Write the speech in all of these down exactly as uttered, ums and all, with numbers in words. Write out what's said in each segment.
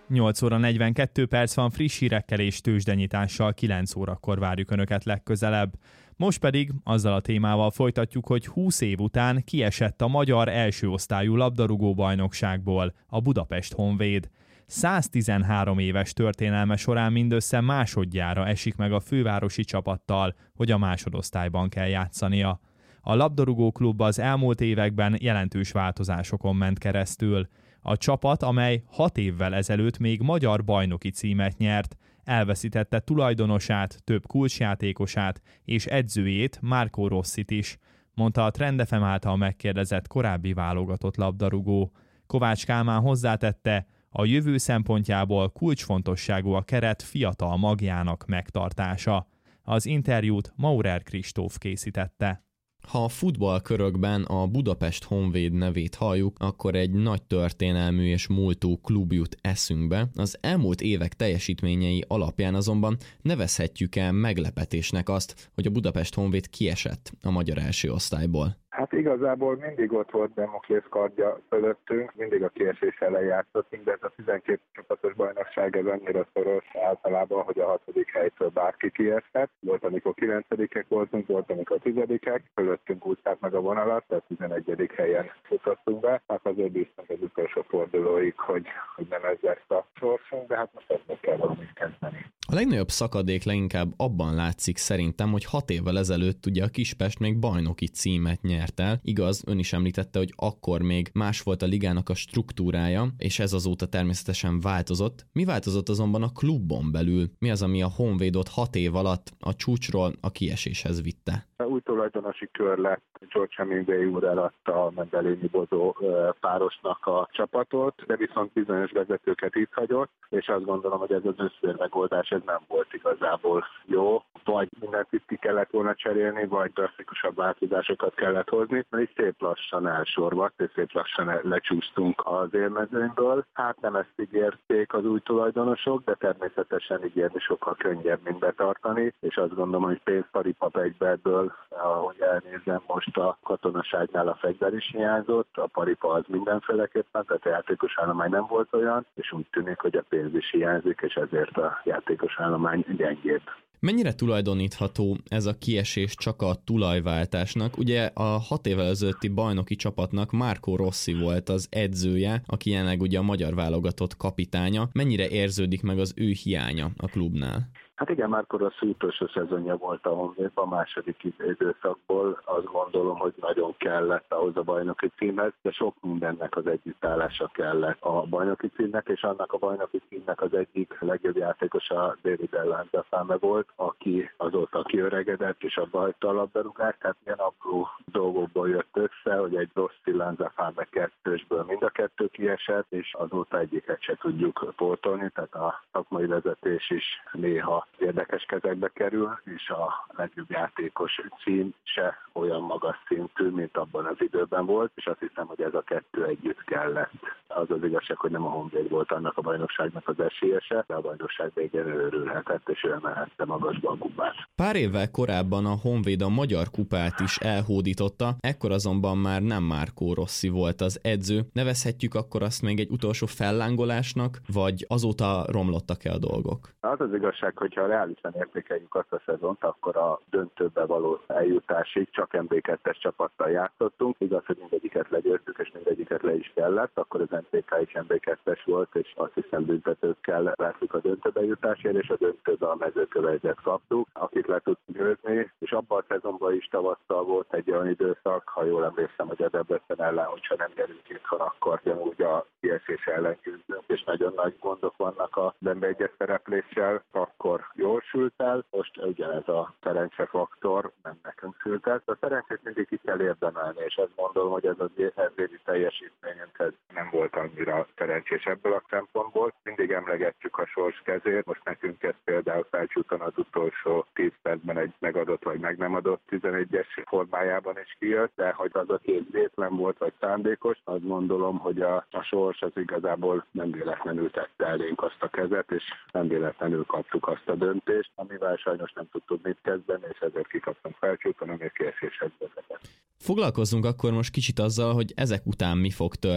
nyolc óra negyvenkettő perc van, friss hírekkel és tőzsdenyitással, kilenc órakor várjuk Önöket legközelebb. Most pedig azzal a témával folytatjuk, hogy húsz év után kiesett a magyar első osztályú labdarúgó bajnokságból, a Budapest Honvéd. száztizenhárom éves történelme során mindössze másodjára esik meg a fővárosi csapattal, hogy a másodosztályban kell játszania. A labdarúgó klub az elmúlt években jelentős változásokon ment keresztül. A csapat, amely hat évvel ezelőtt még magyar bajnoki címet nyert, elveszítette tulajdonosát, több kulcsjátékosát és edzőjét, Marco Rossit is, mondta a Trend ef em által megkérdezett korábbi válogatott labdarúgó. Kovács Kálmán hozzátette, a jövő szempontjából kulcsfontosságú a keret fiatal magjának megtartása. Az interjút Maurer Kristóf készítette. Ha a futballkörökben a Budapest Honvéd nevét halljuk, akkor egy nagy történelmű és múltú klub jut eszünkbe. Az elmúlt évek teljesítményei alapján azonban nevezhetjük el meglepetésnek azt, hogy a Budapest Honvéd kiesett a magyar első osztályból. Hát igazából mindig ott volt Damoklész kardja fölöttünk, mindig a kiesés ellen játszottunk, de ez a tizenkét csapatos bajnokság ez annyira szoros általában, hogy a hatodik helytől bárki kiesett. Volt, amikor kilencedikek voltunk, volt, amikor tizedikek, fölöttünk úszták meg a vonalat, tehát tizenegyedik helyen futottunk be. Hát azért bíztunk az utolsó fordulóig, hogy, hogy nem ez lesz a sorsunk, de hát most ezt kell valamit kezdeni. A legnagyobb szakadék leginkább abban látszik szerintem, hogy hat évvel ezelőtt ugye a Kispest még bajnoki címet nyert el. Igaz, ön is említette, hogy akkor még más volt a ligának a struktúrája, és ez azóta természetesen változott. Mi változott azonban a klubon belül? Mi az, ami a Honvédot hat év alatt a csúcsról a kieséshez vitte? Új tulajdonosi kör lett, George Hemingway úr eladta a Mendelényi Bozó párosnak a csapatot, de viszont bizonyos vezetőket itt hagyott, és azt gondolom, hogy ez az összvér megoldás ez nem volt igazából jó. Vagy mindent itt ki kellett volna cserélni, vagy drasztikusabb változásokat kellett hozni, mert így szép lassan elsorvadt, és szép lassan lecsúsztunk az élmezőnyből. Hát nem ezt ígérték az új tulajdonosok, de természetesen ígérni sokkal könnyebb, mint betartani, és azt gondolom, hogy pénzparipap egyből, ahogy elnézem, most a katonaságnál a fegyver is hiányzott, a paripa az mindenféleképpen, tehát a játékos állomány nem volt olyan, és úgy tűnik, hogy a pénz is hiányzik, és ezért a játékos állomány gyengébb. Mennyire tulajdonítható ez a kiesés csak a tulajváltásnak? Ugye a hat évvel ezelőtti bajnoki csapatnak Marco Rossi volt az edzője, aki jelenleg ugye a magyar válogatott kapitánya. Mennyire érződik meg az ő hiánya a klubnál? Hát igen, Marco Rossi utolsó szezonja volt a Honvédban, a második időszakból. Azt gondolom, hogy nagyon kellett ahhoz a bajnoki címhez, de sok mindennek az együttállása kellett a bajnoki címnek, és annak a bajnoki címnek az egyik legjobb játékosa David Ellanzafame volt, aki azóta kiöregedett, és abba hagyta a labdarúgást, tehát ilyen apró dolgokból jött össze, hogy egy Rossi Lanzafame kettősből mind a kettő kiesett, és azóta egyiket se tudjuk pótolni, tehát a szakmai vezetés is néha érdekes kezekbe kerül, és a legjobb játékos cím se olyan magas szintű, mint abban az időben volt, és azt hiszem, hogy ez a kettő együtt kellett. Az az igazság, hogy nem a Honvéd volt annak a bajnokságnak az esélyese, de a bajnokság végén örülhetett, és ő emelhette magasba a kupát. Pár évvel korábban a Honvéd a magyar kupát is elhódította, ekkor azonban már nem Marco Rossi volt az edző. Nevezhetjük akkor azt még egy utolsó fellángolásnak, vagy azóta romlottak-e a dolgok? Az az igazság, hogy ha reálisan értékeljük azt a szezont, akkor a döntőbe való eljutásig csak em bé kettes csapattal játszottunk. Igaz, hogy mindegyiket legyőztük, és mindegyiket le is kellett, akkor az em té ká is em bé kettes volt, és azt hiszem büntetőkkel vártuk a döntőbe jutásért, és a döntőbe a Mezőkövesdet kaptuk, akit le tudtunk győzni, és abban a szezonban is tavasszal volt egy olyan időszak, ha jól emlékszem, hogy a Debrecen ellen, hogyha nem gyerünk itthon, akkor ugyanúgy a kiesés ellen küzdünk, és nagyon nagy gondok vannak a em bé egyes szerepléssel, akkor jól sült el, most ugyanez a szerencsefaktor nem nekünk sült el. A szerencsét mindig ki kell érdemelni, és azt gondolom, hogy ez az évi teljesítményünkhez nem volt annyira szerencsés ebből a szempontból. Mindig emlegetjük a sors kezét, most nekünk ez például Felcsúton az utolsó tíz percben egy megadott vagy meg nem adott tizenegyes formájában is kijött, de hogy az a két vétlen volt vagy szándékos, azt gondolom, hogy a, a sors az igazából nem véletlenül tette elénk azt a kezet, és nem véletlenül kaptuk azt a döntést, amivel sajnos nem tudtuk mit kezdeni, és ezért kikaptunk Felcsúton, ami kieséshez vezetett. Foglalkozzunk akkor most kicsit azzal, hogy ezek után mi fog történni.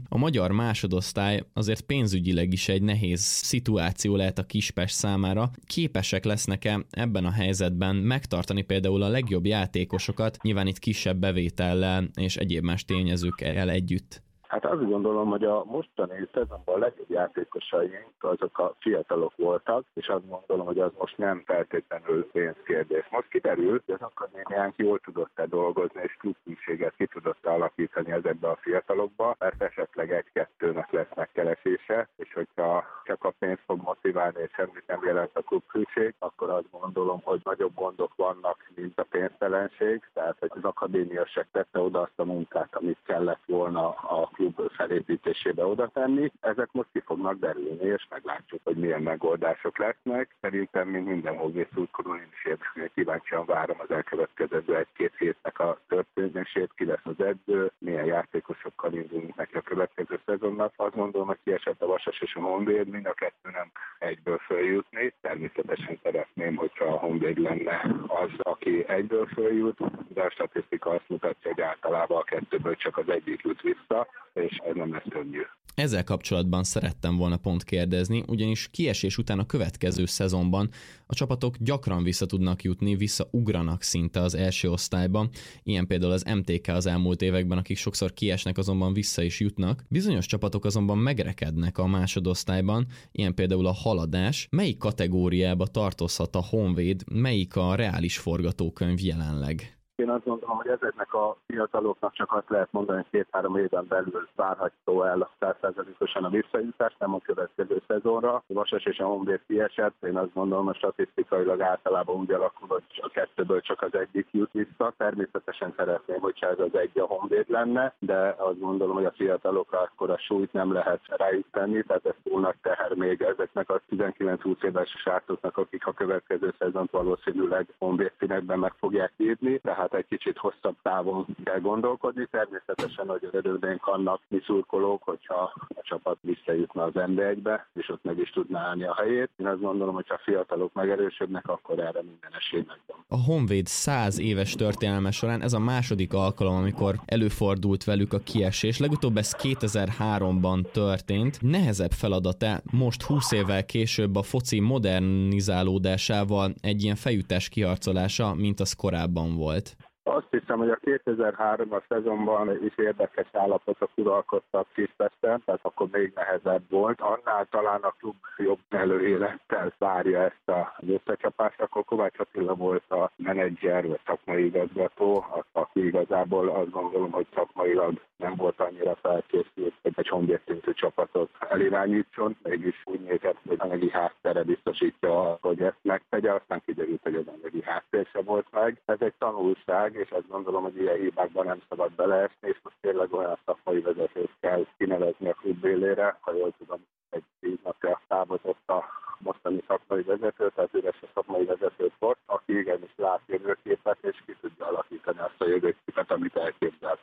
A magyar másodosztály azért pénzügyileg is egy nehéz szituáció lehet a Kispest számára. Képesek lesznek-e ebben a helyzetben megtartani például a legjobb játékosokat, nyilván itt kisebb bevétellel és egyéb más tényezőkkel együtt? Hát azt gondolom, hogy a mostani szezonban a legjobb játékosaink azok a fiatalok voltak, és azt gondolom, hogy az most nem feltétlenül pénzkérdés. Most kiderül, hogy az akadémiánk jól tudott-e dolgozni, és klubkülséget ki tudott alakítani ezekbe a fiatalokba, mert esetleg egy-kettőnek lesz megkeresése, és hogyha csak a pénz fog motiválni, és semmit nem jelent a klubkülség, akkor azt gondolom, hogy nagyobb gondok vannak, mint a pénztelenség, tehát hogy az akadémia se tette oda azt a munkát, amit kellett volna a klub felépítésébe oda tenni. Ezek most ki fognak derülni, és meglátjuk, hogy milyen megoldások lesznek. Szerintem, mint minden Honvéd szurkoló, én is kíváncsian várom az elkövetkező egy-két hétnek a történését, ki lesz az edző, milyen játékosokkal indulunk neki a következő szezonnak. Azt gondolom, hogy kiesett a Vasas és a Honvéd, mind a kettő nem egyből följutni. Természetesen szeretném, hogyha a Honvéd lenne az, aki egyből följut, de a statisztika azt mutatja, hogy általában a kettőből csak az egyik jut vissza, és ez nem lesz könnyű. Ezzel kapcsolatban szerettem volna pont kérdezni, ugyanis kiesés után a következő szezonban a csapatok gyakran vissza tudnak jutni, visszaugranak szinte az első osztályban, ilyen például az em té ká az elmúlt években, akik sokszor kiesnek, azonban vissza is jutnak. Bizonyos csapatok azonban megrekednek a másodosztályban, ilyen például a Haladás. Melyik kategóriába tartozhat a Honvéd, melyik a reális forgatókönyv jelenleg? Én azt gondolom, hogy ezeknek a fiataloknak csak azt lehet mondani, hogy két-három éven belül várható el száz százalékosan a visszajutás, nem a következő szezonra. A Vasas és a Honvéd kiesett, én azt gondolom, hogy statisztikailag általában úgy alakul, hogy a kettőből csak az egyik jut vissza. Természetesen szeretném, hogyha ez az egy a Honvéd lenne, de azt gondolom, hogy a fiatalokra akkor a súlyt nem lehet rájuk tenni, tehát ez túl nagy teher még ezeknek a tizenkilenc-húsz éves srácoknak, akik a következő szezont valószínűleg Honvéd színekben meg fogják írni, tehát hát egy kicsit hosszabb távon kell gondolkodni. Természetesen, hogy örülnénk annak mi szurkolók, hogyha a csapat visszajutna az en bé egybe, és ott meg is tudná állni a helyét. Én azt gondolom, hogy ha fiatalok megerősödnek, akkor erre minden esély megvan. A Honvéd száz éves történelme során ez a második alkalom, amikor előfordult velük a kiesés. Legutóbb ez kétezer-háromban történt. Nehezebb feladat-e most húsz évvel később a foci modernizálódásával egy ilyen fejütés kiharcolása, mint az korábban volt? Azt hiszem, hogy a kétezer-hármas szezonban is érdekes állapotok uralkodtak Kispesten, tehát akkor még nehezebb volt. Annál talán a klub jobb előélettel várja ezt az összecsapást, akkor Kovács Attila volt a menedzser, vagy szakmai igazgató, aki igazából azt gondolom, hogy szakmailag nem volt annyira felkészült, hogy egy Honvéd szintű csapatot elirányítson, mégis úgy nézett, hogy anyagi háttere biztosítja, hogy ezt megtegye, aztán kiderült, hogy az anyagi háttér se volt meg. Ez egy tanulság, és azt gondolom, hogy ilyen hibákban nem szabad beleesni, és most tényleg olyan szakmai vezetőt kell kinevezni a klub élére, ha jól tudom, egy tíz napja távozott a mostani szakmai vezető, tehát üres a szakmai vezetőt volt, aki igenis lát jövőképet, és ki tudja alakítani azt a jövőképet, amit elképzel.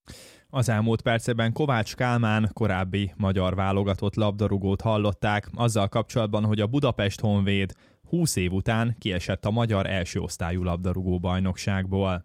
Az elmúlt percekben Kovács Kálmán, korábbi magyar válogatott labdarúgót hallották, azzal kapcsolatban, hogy a Budapest Honvéd húsz év után kiesett a magyar első osztályú labdarúgó bajnokságból.